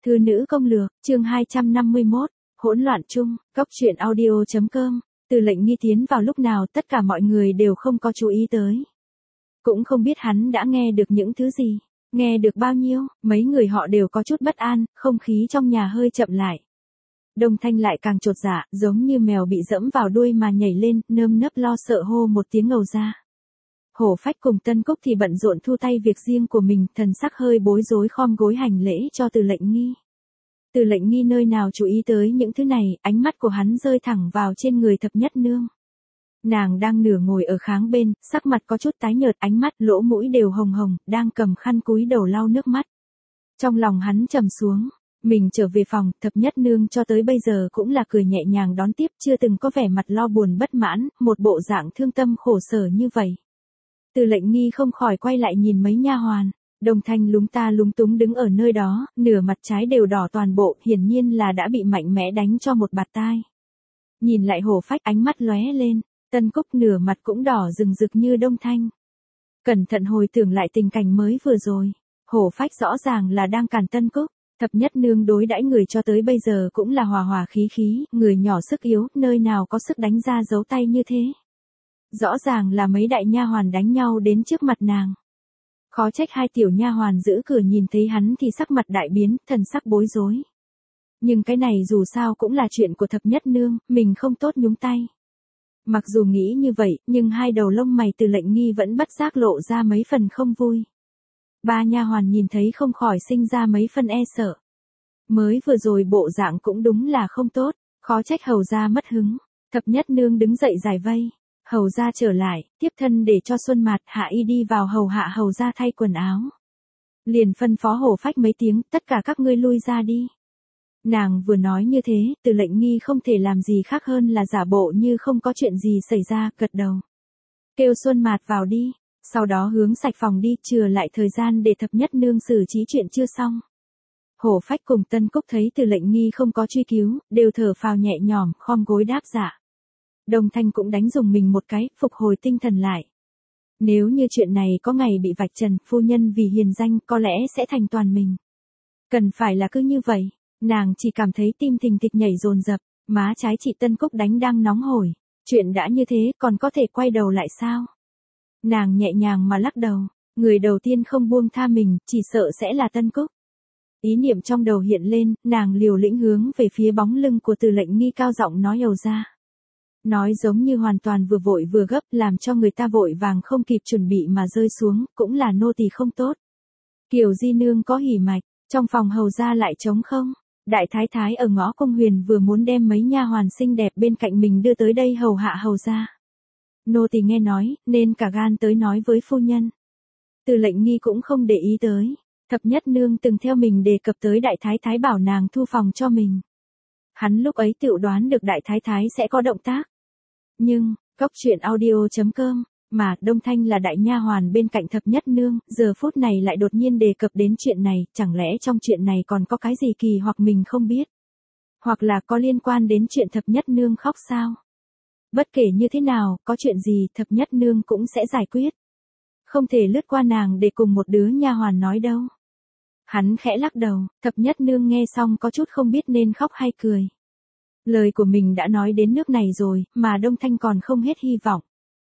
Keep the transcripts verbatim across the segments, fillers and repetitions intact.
Thư nữ công lược, chương hai trăm năm mươi mốt, hỗn loạn chung, góc truyện audio.com, Từ Lệnh Nghi tiến vào lúc nào tất cả mọi người đều không có chú ý tới. Cũng không biết hắn đã nghe được những thứ gì, nghe được bao nhiêu, mấy người họ đều có chút bất an, không khí trong nhà hơi chậm lại. Đông Thanh lại càng chột dạ, giống như mèo bị dẫm vào đuôi mà nhảy lên, nơm nớp lo sợ hô một tiếng ngầu ra. Hổ Phách cùng Tân Cúc thì bận rộn thu tay việc riêng của mình, thần sắc hơi bối rối khom gối hành lễ cho Từ Lệnh Nghi. Từ Lệnh Nghi nơi nào chú ý tới những thứ này, ánh mắt của hắn rơi thẳng vào trên người Thập Nhất Nương. Nàng đang nửa ngồi ở kháng bên, sắc mặt có chút tái nhợt, ánh mắt lỗ mũi đều hồng hồng, đang cầm khăn cúi đầu lau nước mắt. Trong lòng hắn trầm xuống, mình trở về phòng, Thập Nhất Nương cho tới bây giờ cũng là cười nhẹ nhàng đón tiếp, chưa từng có vẻ mặt lo buồn bất mãn, một bộ dạng thương tâm khổ sở như vậy. Từ Lệnh Nghi không khỏi quay lại nhìn mấy nha hoàn, Đông Thanh lúng ta lúng túng đứng ở nơi đó, nửa mặt trái đều đỏ toàn bộ, hiển nhiên là đã bị mạnh mẽ đánh cho một bạt tai. Nhìn lại Hổ Phách ánh mắt lóe lên, Tân Cúc nửa mặt cũng đỏ rừng rực như Đông Thanh. Cẩn thận hồi tưởng lại tình cảnh mới vừa rồi, Hổ Phách rõ ràng là đang cản Tân Cúc, Thập Nhất Nương đối đãi người cho tới bây giờ cũng là hòa hòa khí khí, người nhỏ sức yếu, nơi nào có sức đánh ra dấu tay như thế. Rõ ràng là mấy đại nha hoàn đánh nhau đến trước mặt nàng. Khó trách hai tiểu nha hoàn giữ cửa nhìn thấy hắn thì sắc mặt đại biến, thần sắc bối rối. Nhưng cái này dù sao cũng là chuyện của Thập Nhất Nương, mình không tốt nhúng tay. Mặc dù nghĩ như vậy, nhưng hai đầu lông mày Từ Lệnh Nghi vẫn bất giác lộ ra mấy phần không vui. Ba nha hoàn nhìn thấy không khỏi sinh ra mấy phần e sợ. Mới vừa rồi bộ dạng cũng đúng là không tốt, khó trách hầu gia mất hứng. Thập Nhất Nương đứng dậy giải vây. Hầu gia trở lại, tiếp thân để cho Xuân Mạt Hạ Y đi vào hầu hạ hầu gia thay quần áo. Liền phân phó Hổ Phách mấy tiếng, tất cả các ngươi lui ra đi. Nàng vừa nói như thế, Từ Lệnh Nghi không thể làm gì khác hơn là giả bộ như không có chuyện gì xảy ra, gật đầu. Kêu Xuân Mạt vào đi, sau đó hướng sạch phòng đi, chừa lại thời gian để Thập Nhất Nương xử trí chuyện chưa xong. Hổ Phách cùng Tân Cúc thấy Từ Lệnh Nghi không có truy cứu, đều thở phào nhẹ nhõm, khom gối đáp dạ. Đông Thanh cũng đánh dùng mình một cái, phục hồi tinh thần lại. Nếu như chuyện này có ngày bị vạch trần, phu nhân vì hiền danh có lẽ sẽ thành toàn mình. Cần phải là cứ như vậy, nàng chỉ cảm thấy tim thình thịch nhảy dồn dập, má trái chị Tân Cúc đánh đang nóng hổi. Chuyện đã như thế còn có thể quay đầu lại sao? Nàng nhẹ nhàng mà lắc đầu, người đầu tiên không buông tha mình, chỉ sợ sẽ là Tân Cúc. Ý niệm trong đầu hiện lên, nàng liều lĩnh hướng về phía bóng lưng của Từ Lệnh Nghi cao giọng nói ầu ra. Nói giống như hoàn toàn vừa vội vừa gấp, làm cho người ta vội vàng không kịp chuẩn bị mà rơi xuống, cũng là nô tỳ không tốt. Kiều Di Nương có hỉ mạch, trong phòng hầu gia lại trống không. Đại thái thái ở ngõ Cung Huyền vừa muốn đem mấy nha hoàn xinh đẹp bên cạnh mình đưa tới đây hầu hạ hầu gia. Nô tỳ nghe nói, nên cả gan tới nói với phu nhân. Từ Lệnh Nghi cũng không để ý tới. Thập Nhất Nương từng theo mình đề cập tới đại thái thái bảo nàng thu phòng cho mình. Hắn lúc ấy tự đoán được đại thái thái sẽ có động tác. Nhưng, góc truyện audio.com, mà Đông Thanh là đại nha hoàn bên cạnh Thập Nhất Nương, giờ phút này lại đột nhiên đề cập đến chuyện này, chẳng lẽ trong chuyện này còn có cái gì kỳ hoặc mình không biết? Hoặc là có liên quan đến chuyện Thập Nhất Nương khóc sao? Bất kể như thế nào, có chuyện gì Thập Nhất Nương cũng sẽ giải quyết. Không thể lướt qua nàng để cùng một đứa nha hoàn nói đâu. Hắn khẽ lắc đầu, Thập Nhất Nương nghe xong có chút không biết nên khóc hay cười. Lời của mình đã nói đến nước này rồi, mà Đông Thanh còn không hết hy vọng.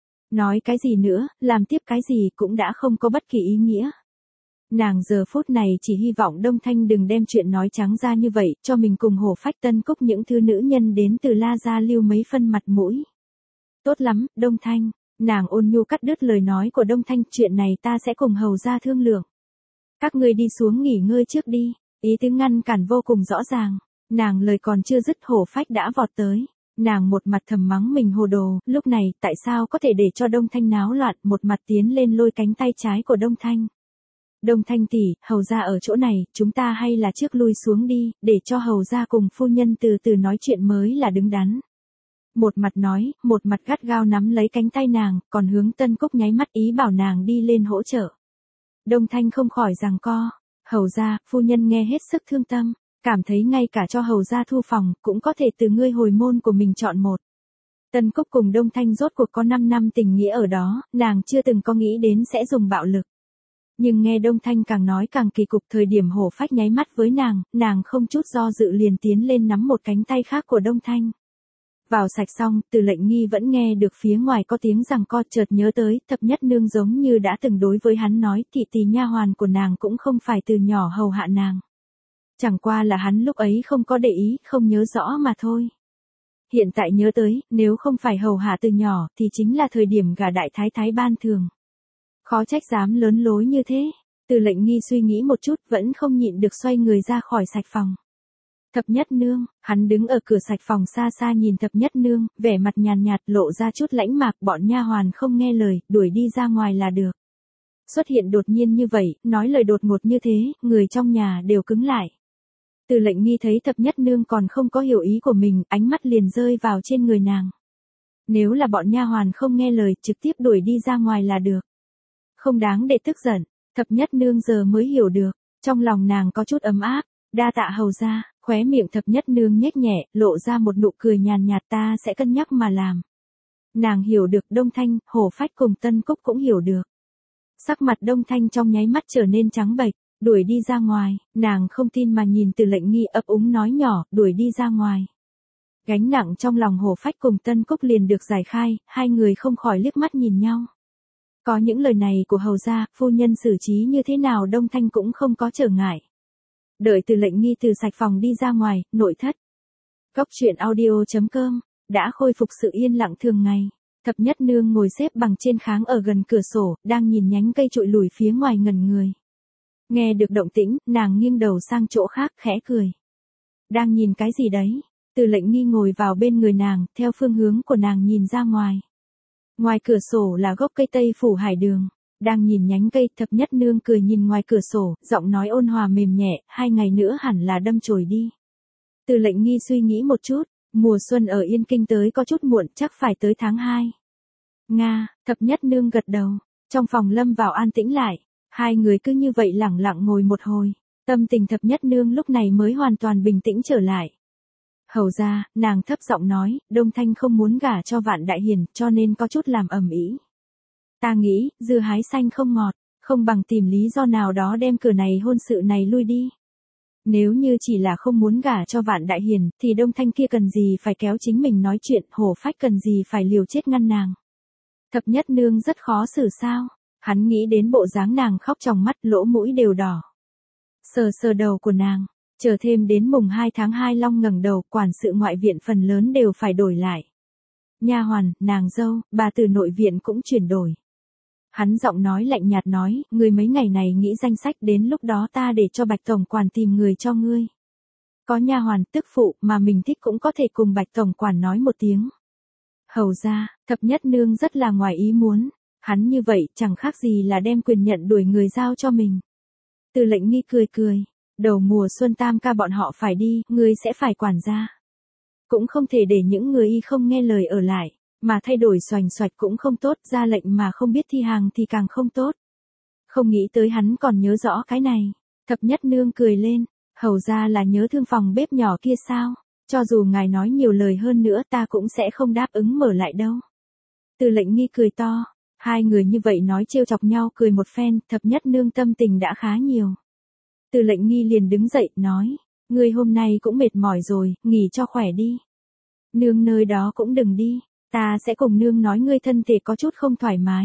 Nói cái gì nữa, làm tiếp cái gì cũng đã không có bất kỳ ý nghĩa. Nàng giờ phút này chỉ hy vọng Đông Thanh đừng đem chuyện nói trắng ra như vậy, cho mình cùng Hổ Phách Tân Cúc những thứ nữ nhân đến từ La Gia lưu mấy phân mặt mũi. Tốt lắm, Đông Thanh, nàng ôn nhu cắt đứt lời nói của Đông Thanh, chuyện này ta sẽ cùng hầu gia thương lượng. Các ngươi đi xuống nghỉ ngơi trước đi, ý tứ ngăn cản vô cùng rõ ràng. Nàng lời còn chưa dứt Hổ Phách đã vọt tới. Nàng một mặt thầm mắng mình hồ đồ, lúc này tại sao có thể để cho Đông Thanh náo loạn, một mặt tiến lên lôi cánh tay trái của Đông Thanh. Đông Thanh tỷ, hầu gia ở chỗ này, chúng ta hay là trước lui xuống đi, để cho hầu gia cùng phu nhân từ từ nói chuyện mới là đứng đắn. Một mặt nói, một mặt gắt gao nắm lấy cánh tay nàng, còn hướng Tân Cúc nháy mắt ý bảo nàng đi lên hỗ trợ. Đông Thanh không khỏi giằng co, hầu gia, phu nhân nghe hết sức thương tâm. Cảm thấy ngay cả cho hầu gia thu phòng, cũng có thể từ ngươi hồi môn của mình chọn một. Tân Cúc cùng Đông Thanh rốt cuộc có năm năm tình nghĩa ở đó, nàng chưa từng có nghĩ đến sẽ dùng bạo lực. Nhưng nghe Đông Thanh càng nói càng kỳ cục, thời điểm Hổ Phách nháy mắt với nàng, nàng không chút do dự liền tiến lên nắm một cánh tay khác của Đông Thanh. Vào sạch xong, Từ Lệnh Nghi vẫn nghe được phía ngoài có tiếng giằng co, chợt nhớ tới, Thập Nhất Nương giống như đã từng đối với hắn nói, thị tỳ nha hoàn của nàng cũng không phải từ nhỏ hầu hạ nàng. Chẳng qua là hắn lúc ấy không có để ý, không nhớ rõ mà thôi. Hiện tại nhớ tới, nếu không phải hầu hạ từ nhỏ, thì chính là thời điểm gả đại thái thái ban thường. Khó trách dám lớn lối như thế. Từ Lệnh Nghi suy nghĩ một chút, vẫn không nhịn được xoay người ra khỏi sạch phòng. Thập Nhất Nương, hắn đứng ở cửa sạch phòng xa xa nhìn Thập Nhất Nương, vẻ mặt nhàn nhạt, lộ ra chút lãnh mạc, bọn nha hoàn không nghe lời, đuổi đi ra ngoài là được. Xuất hiện đột nhiên như vậy, nói lời đột ngột như thế, người trong nhà đều cứng lại. Từ Lệnh Nghi thấy Thập Nhất Nương còn không có hiểu ý của mình, ánh mắt liền rơi vào trên người nàng. Nếu là bọn nha hoàn không nghe lời, trực tiếp đuổi đi ra ngoài là được. Không đáng để tức giận, Thập Nhất Nương giờ mới hiểu được, trong lòng nàng có chút ấm áp, đa tạ hầu gia, khóe miệng Thập Nhất Nương nhếch nhẹ, lộ ra một nụ cười nhàn nhạt, ta sẽ cân nhắc mà làm. Nàng hiểu được, Đông Thanh, Hổ Phách cùng Tân Cúc cũng hiểu được. Sắc mặt Đông Thanh trong nháy mắt trở nên trắng bệch, đuổi đi ra ngoài, nàng không tin mà nhìn Từ Lệnh Nghi, ấp úng nói nhỏ, đuổi đi ra ngoài. Gánh nặng trong lòng Hổ Phách cùng Tân Cúc liền được giải khai, hai người không khỏi liếc mắt nhìn nhau. Có những lời này của hầu gia, phu nhân xử trí như thế nào Đông Thanh cũng không có trở ngại. Đợi Từ Lệnh Nghi từ sạch phòng đi ra ngoài, nội thất. Cốc truyện audio chấm com đã khôi phục sự yên lặng thường ngày. Thập Nhất Nương ngồi xếp bằng trên kháng ở gần cửa sổ, đang nhìn nhánh cây trụi lủi phía ngoài ngẩn người. Nghe được động tĩnh, nàng nghiêng đầu sang chỗ khác, khẽ cười. Đang nhìn cái gì đấy? Từ Lệnh Nghi ngồi vào bên người nàng, theo phương hướng của nàng nhìn ra ngoài. Ngoài cửa sổ là gốc cây tây phủ hải đường. Đang nhìn nhánh cây, Thập Nhất Nương cười nhìn ngoài cửa sổ, giọng nói ôn hòa mềm nhẹ, hai ngày nữa hẳn là đâm chồi đi. Từ Lệnh Nghi suy nghĩ một chút, mùa xuân ở Yên Kinh tới có chút muộn, chắc phải tới tháng hai. Nga, Thập Nhất Nương gật đầu, trong phòng lâm vào an tĩnh lại, hai người cứ như vậy lẳng lặng ngồi một hồi, tâm tình Thập Nhất Nương lúc này mới hoàn toàn bình tĩnh trở lại. Hầu ra, nàng thấp giọng nói, Đông Thanh không muốn gả cho Vạn Đại Hiền, cho nên có chút làm ầm ĩ. Ta nghĩ, dưa hái xanh không ngọt, không bằng tìm lý do nào đó đem cửa này hôn sự này lui đi. Nếu như chỉ là không muốn gả cho Vạn Đại Hiền, thì Đông Thanh kia cần gì phải kéo chính mình nói chuyện, Hổ Phách cần gì phải liều chết ngăn nàng. Thập Nhất Nương rất khó xử sao, hắn nghĩ đến bộ dáng nàng khóc trong mắt, lỗ mũi đều đỏ. Sờ sờ đầu của nàng, chờ thêm đến mùng hai tháng hai Long ngẩng đầu, quản sự ngoại viện phần lớn đều phải đổi lại. Nha hoàn, nàng dâu, bà từ nội viện cũng chuyển đổi. Hắn giọng nói lạnh nhạt nói, ngươi mấy ngày này nghĩ danh sách, đến lúc đó ta để cho Bạch tổng quản tìm người cho ngươi. Có nha hoàn, tức phụ mà mình thích cũng có thể cùng Bạch tổng quản nói một tiếng. Hầu ra, Thập Nhất Nương rất là ngoài ý muốn, hắn như vậy chẳng khác gì là đem quyền nhận đuổi người giao cho mình. Từ Lệnh Nghi cười cười, đầu mùa xuân tam ca bọn họ phải đi, ngươi sẽ phải quản gia. Cũng không thể để những người y không nghe lời ở lại. Mà thay đổi xoành xoạch cũng không tốt, ra lệnh mà không biết thi hàng thì càng không tốt. Không nghĩ tới hắn còn nhớ rõ cái này. Thập Nhất Nương cười lên, hầu ra là nhớ thương phòng bếp nhỏ kia sao, cho dù ngài nói nhiều lời hơn nữa ta cũng sẽ không đáp ứng mở lại đâu. Từ Lệnh Nghi cười to, hai người như vậy nói trêu chọc nhau cười một phen, Thập Nhất Nương tâm tình đã khá nhiều. Từ Lệnh Nghi liền đứng dậy, nói, ngươi hôm nay cũng mệt mỏi rồi, nghỉ cho khỏe đi. Nương nơi đó cũng đừng đi. Ta sẽ cùng nương nói ngươi thân thể có chút không thoải mái.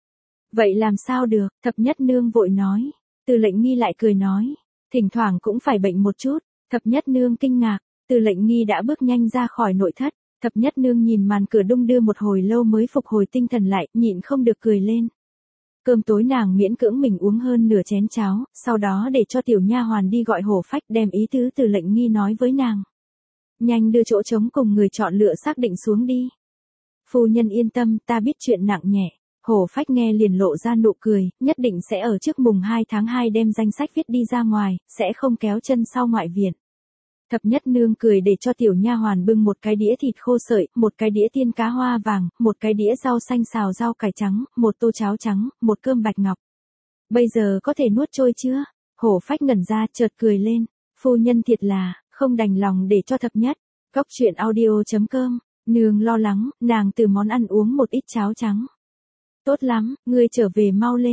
Vậy làm sao được, Thập Nhất Nương vội nói. Từ Lệnh Nghi lại cười nói, thỉnh thoảng cũng phải bệnh một chút. Thập Nhất Nương kinh ngạc, Từ Lệnh Nghi đã bước nhanh ra khỏi nội thất. Thập Nhất Nương nhìn màn cửa đung đưa một hồi lâu mới phục hồi tinh thần lại, nhịn không được cười lên. Cơm tối nàng miễn cưỡng mình uống hơn nửa chén cháo, sau đó để cho tiểu nha hoàn đi gọi Hổ Phách đem ý tứ Từ Lệnh Nghi nói với nàng. Nhanh đưa chỗ trống cùng người chọn lựa xác định xuống đi. Phu nhân yên tâm, ta biết chuyện nặng nhẹ. Hổ Phách nghe liền lộ ra nụ cười, nhất định sẽ ở trước mùng hai tháng hai đem danh sách viết đi ra ngoài, sẽ không kéo chân sau ngoại viện. Thập Nhất Nương cười để cho tiểu nha hoàn bưng một cái đĩa thịt khô sợi, một cái đĩa tiên cá hoa vàng, một cái đĩa rau xanh xào rau cải trắng, một tô cháo trắng, một cơm bạch ngọc. Bây giờ có thể nuốt trôi chưa? Hổ Phách ngẩn ra, chợt cười lên. Phu nhân thiệt là, không đành lòng để cho Thập Nhất. Cốc truyện audio chấm com. Nương lo lắng, nàng từ món ăn uống một ít cháo trắng. Tốt lắm, ngươi trở về mau lên. Thập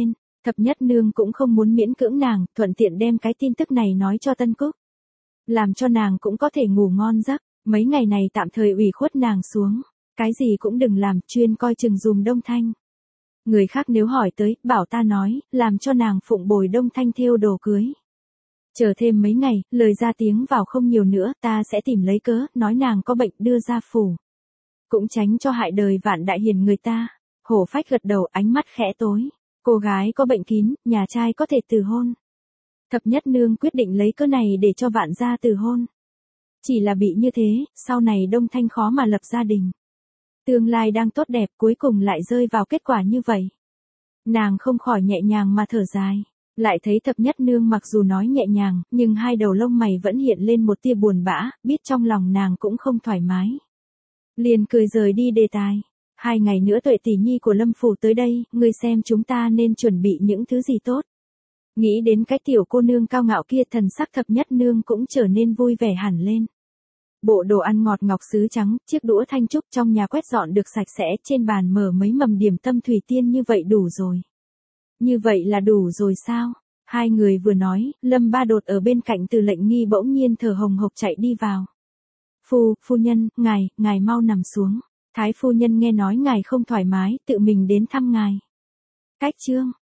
Thập nhất nương cũng không muốn miễn cưỡng nàng, thuận tiện đem cái tin tức này nói cho Tân Cúc. Làm cho nàng cũng có thể ngủ ngon giấc, mấy ngày này tạm thời ủy khuất nàng xuống. Cái gì cũng đừng làm, chuyên coi chừng dùm Đông Thanh. Người khác nếu hỏi tới, bảo ta nói, làm cho nàng phụng bồi Đông Thanh thêu đồ cưới. Chờ thêm mấy ngày, lời ra tiếng vào không nhiều nữa, ta sẽ tìm lấy cớ, nói nàng có bệnh đưa ra phủ. Cũng tránh cho hại đời vạn đại hiền người ta. Hổ Phách gật đầu, ánh mắt khẽ tối. Cô gái có bệnh kín, nhà trai có thể từ hôn. Thập nhất nương quyết định lấy cớ này để cho vạn gia từ hôn. Chỉ là bị như thế, sau này Đông Thanh khó mà lập gia đình. Tương lai đang tốt đẹp cuối cùng lại rơi vào kết quả như vậy. Nàng không khỏi nhẹ nhàng mà thở dài. Lại thấy thập nhất nương mặc dù nói nhẹ nhàng, nhưng hai đầu lông mày vẫn hiện lên một tia buồn bã, biết trong lòng nàng cũng không thoải mái. Liền cười rời đi đề tài. Hai ngày nữa Tuệ tỷ nhi của Lâm Phủ tới đây, ngươi xem chúng ta nên chuẩn bị những thứ gì tốt. Nghĩ đến cái tiểu cô nương cao ngạo kia, thần sắc thập nhất nương cũng trở nên vui vẻ hẳn lên. Bộ đồ ăn ngọt ngọc sứ trắng, chiếc đũa thanh trúc trong nhà quét dọn được sạch sẽ, trên bàn mở mấy mầm điểm tâm thủy tiên, như vậy đủ rồi. Như vậy là đủ rồi sao? Hai người vừa nói, Lâm Ba Đột ở bên cạnh Từ Lệnh Nghi bỗng nhiên thở hồng hộc chạy đi vào. Phu, phu nhân, ngài, ngài mau nằm xuống. Thái phu nhân nghe nói ngài không thoải mái, tự mình đến thăm ngài. Cách chương